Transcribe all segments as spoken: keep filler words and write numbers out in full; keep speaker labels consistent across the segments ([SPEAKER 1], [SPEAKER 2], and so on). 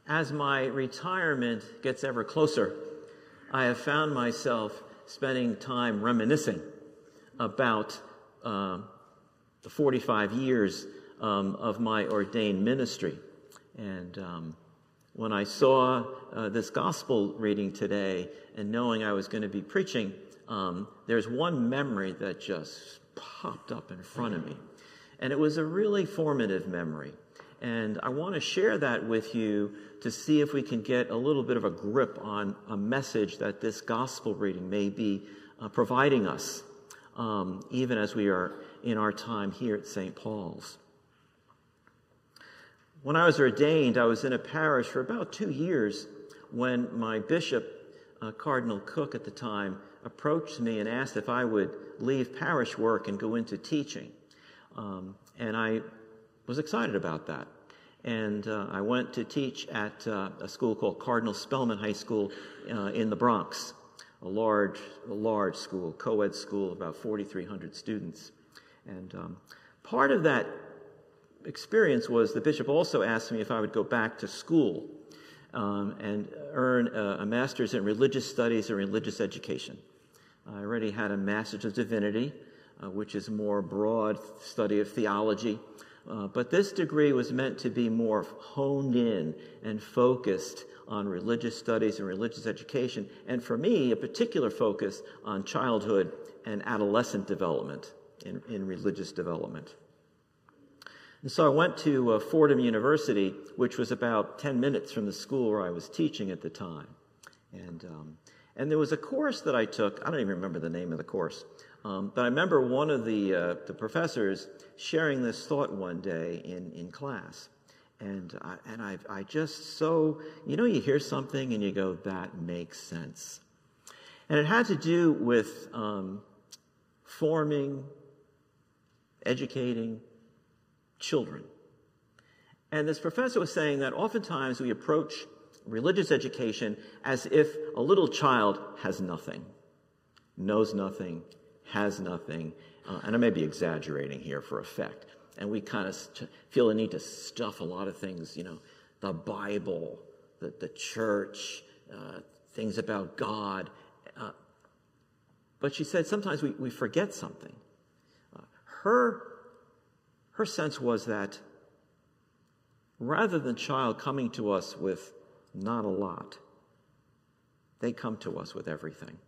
[SPEAKER 1] As my retirement gets ever closer, I have found myself spending time reminiscing about uh, the forty-five years um, of my ordained ministry. And um, when I saw uh, this gospel reading today and knowing I was going to be preaching, um, there's one memory that just popped up in front of me. And it was a really formative memory. And I want to share that with you to see if we can get a little bit of a grip on a message that this gospel reading may be uh, providing us, um, even as we are in our time here at Saint Paul's. When I was ordained, I was in a parish for about two years when my bishop, uh, Cardinal Cook at the time, approached me and asked if I would leave parish work and go into teaching. Um, and I was excited about that. And uh, I went to teach at uh, a school called Cardinal Spellman High School uh, in the Bronx, a large, a large school, co-ed school, about forty-three hundred students. And um, part of that experience was the bishop also asked me if I would go back to school um, and earn a, a master's in religious studies and religious education. I already had a master's of divinity, uh, which is more broad study of theology. Uh, but this degree was meant to be more honed in and focused on religious studies and religious education, and for me, a particular focus on childhood and adolescent development in, in religious development. And so I went to uh, Fordham University, which was about ten minutes from the school where I was teaching at the time. And, um, and there was a course that I took, I don't even remember the name of the course, Um, but I remember one of the uh, the professors sharing this thought one day in, in class. And, I, and I, I just so, you know, you hear something and you go, that makes sense. And it had to do with um, forming, educating children. And this professor was saying that oftentimes we approach religious education as if a little child has nothing, knows nothing, has nothing, uh, and I may be exaggerating here for effect, and we kind of st- feel a need to stuff a lot of things, you know, the Bible, the, the church, uh, things about God. Uh, but she said sometimes we, we forget something. Uh, her, her sense was that rather than child coming to us with not a lot, they come to us with everything.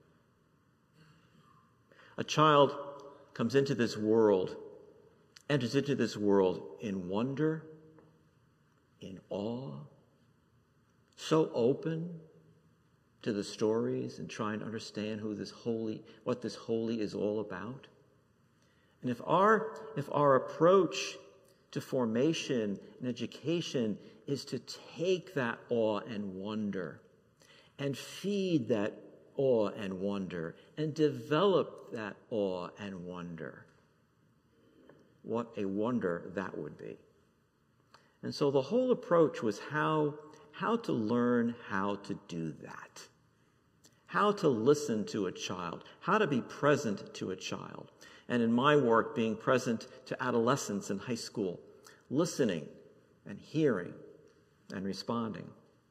[SPEAKER 1] A child comes into this world, enters into this world in wonder, in awe, so open to the stories and trying to understand who this holy, what this holy is all about. And if our, if our approach to formation and education is to take that awe and wonder and feed that awe and wonder and develop that awe and wonder, what a wonder that would be. And so the whole approach was how, how to learn how to do that, how to listen to a child, how to be present to a child. And in my work, being present to adolescents in high school, listening and hearing and responding.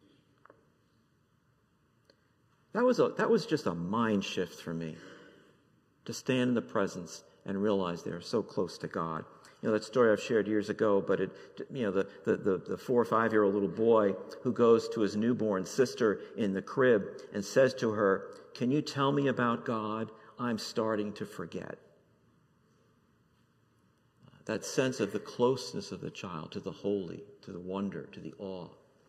[SPEAKER 1] That was a, that was just a mind shift for me, to stand in the presence and realize they are so close to God. You know, that story I've shared years ago, but it, you know, the, the, the, the four or five-year-old little boy who goes to his newborn sister in the crib and says to her, "Can you tell me about God? I'm starting to forget." That sense of the closeness of the child to the holy, to the wonder, to the awe.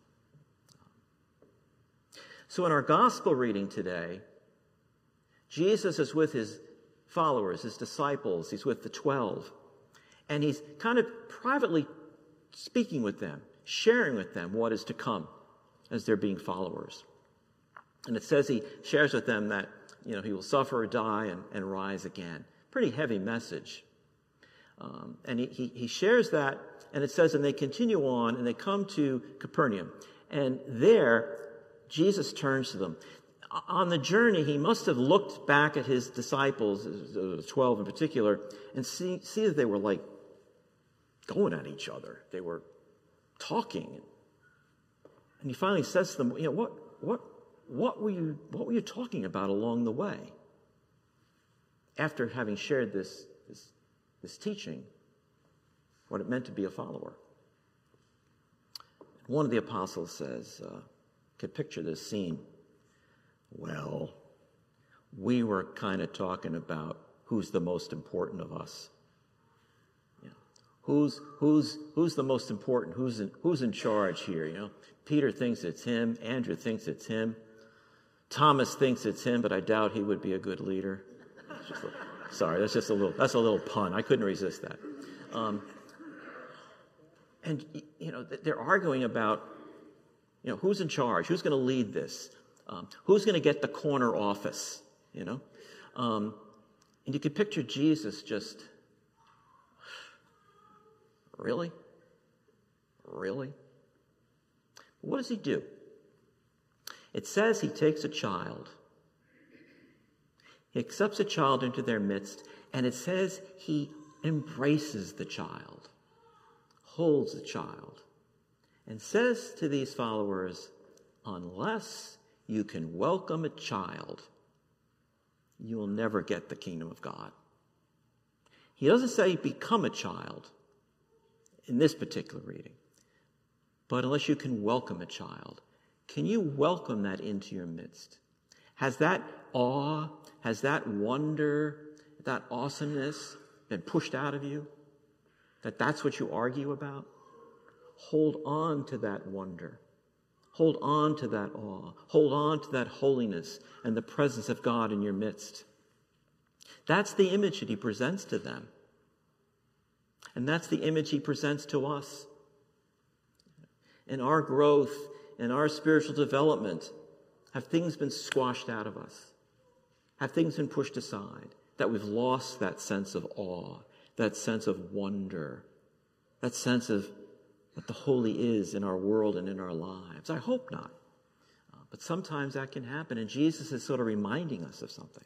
[SPEAKER 1] So in our gospel reading today, Jesus is with his followers, his disciples. He's with the twelve. And he's kind of privately speaking with them, sharing with them what is to come as they're being followers. And it says he shares with them that, you know, he will suffer or die and, and rise again. Pretty heavy message. Um, and he, he, he shares that, and it says, and they continue on, and they come to Capernaum. And there, Jesus turns to them. On the journey, he must have looked back at his disciples, the twelve in particular, and see, see that they were like going at each other. They were talking. And he finally says to them, you know, what, what, what were you, what were you talking about along the way? After having shared this, this, this teaching, what it meant to be a follower. One of the apostles says, uh, could picture this scene. Well, we were kind of talking about who's the most important of us. Yeah. Who's who's who's the most important? Who's in, who's in charge here? You know, Peter thinks it's him. Andrew thinks it's him. Thomas thinks it's him, but I doubt he would be a good leader. That's just a, sorry, that's just a little that's a little pun. I couldn't resist that. Um, and you know, they're arguing about, you know, who's in charge? Who's going to lead this? Um, who's going to get the corner office? You know, um, and you could picture Jesus just, really, really. What does he do? It says he takes a child. He accepts a child into their midst, and it says he embraces the child, holds the child, and says to these followers, unless you can welcome a child, you will never get the kingdom of God. He doesn't say become a child in this particular reading, but unless you can welcome a child. Can you welcome that into your midst? Has that awe, has that wonder, that awesomeness been pushed out of you? That that's what you argue about? Hold on to that wonder. Hold on to that awe. Hold on to that holiness and the presence of God in your midst. That's the image that he presents to them. And that's the image he presents to us. In our growth, in our spiritual development, have things been squashed out of us? Have things been pushed aside? That we've lost that sense of awe, that sense of wonder, that sense of what the holy is in our world and in our lives? I hope not. Uh, but sometimes that can happen, and Jesus is sort of reminding us of something.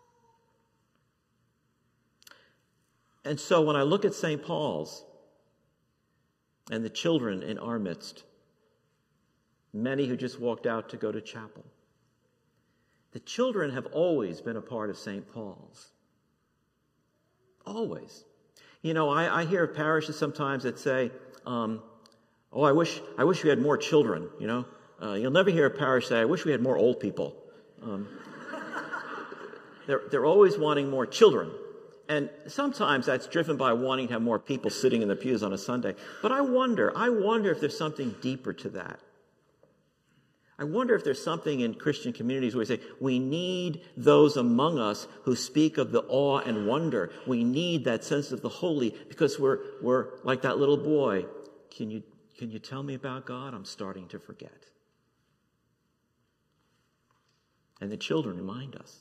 [SPEAKER 1] And so when I look at Saint Paul's and the children in our midst, many who just walked out to go to chapel, the children have always been a part of Saint Paul's. Always. You know, I, I hear of parishes sometimes that say, um, oh, I wish I wish we had more children, you know. Uh, you'll never hear a parish say, I wish we had more old people. Um, they're, they're always wanting more children. And sometimes that's driven by wanting to have more people sitting in the pews on a Sunday. But I wonder, I wonder if there's something deeper to that. I wonder if there's something in Christian communities where we say, we need those among us who speak of the awe and wonder. We need that sense of the holy because we're, we're like that little boy. Can you, can you tell me about God? I'm starting to forget. And the children remind us.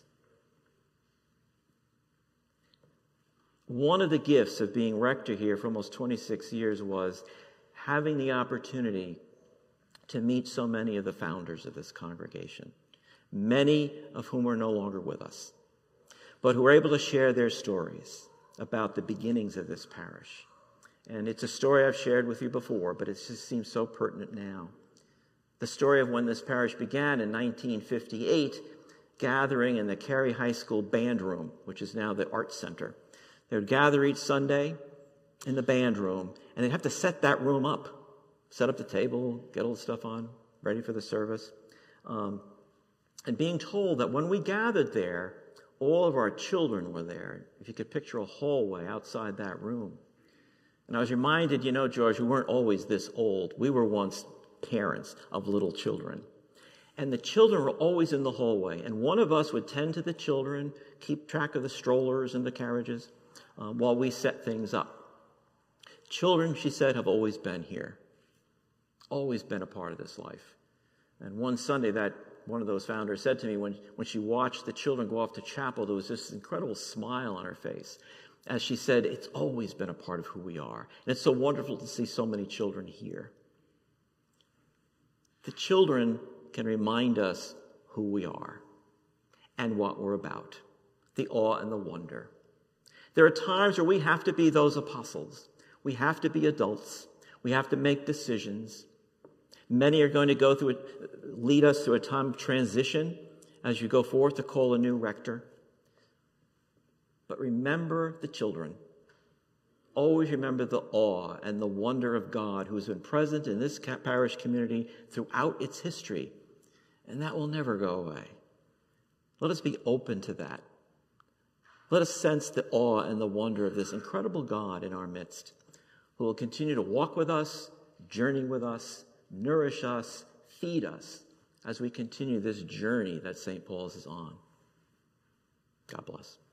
[SPEAKER 1] One of the gifts of being rector here for almost twenty-six years was having the opportunity to meet so many of the founders of this congregation, many of whom are no longer with us, but who are able to share their stories about the beginnings of this parish. And it's a story I've shared with you before, but it just seems so pertinent now. The story of when this parish began in nineteen fifty-eight, gathering in the Cary High School band room, which is now the Arts Center. They would gather each Sunday in the band room, and they'd have to set that room up. Set up the table, get all the stuff on, ready for the service. Um, and being told that when we gathered there, all of our children were there. If you could picture a hallway outside that room. And I was reminded, you know, George, we weren't always this old. We were once parents of little children. And the children were always in the hallway. And one of us would tend to the children, keep track of the strollers and the carriages, um, while we set things up. Children, she said, have always been here. Always been a part of this life. And one Sunday, that one of those founders said to me, when, when she watched the children go off to chapel, there was this incredible smile on her face. As she said, it's always been a part of who we are. And it's so wonderful to see so many children here. The children can remind us who we are and what we're about, the awe and the wonder. There are times where we have to be those apostles. We have to be adults. We have to make decisions. Many are going to go through, it, lead us through a time of transition as you go forth to call a new rector. But remember the children. Always remember the awe and the wonder of God who has been present in this parish community throughout its history. And that will never go away. Let us be open to that. Let us sense the awe and the wonder of this incredible God in our midst, who will continue to walk with us, journey with us, nourish us, feed us as we continue this journey that Saint Paul's is on. God bless.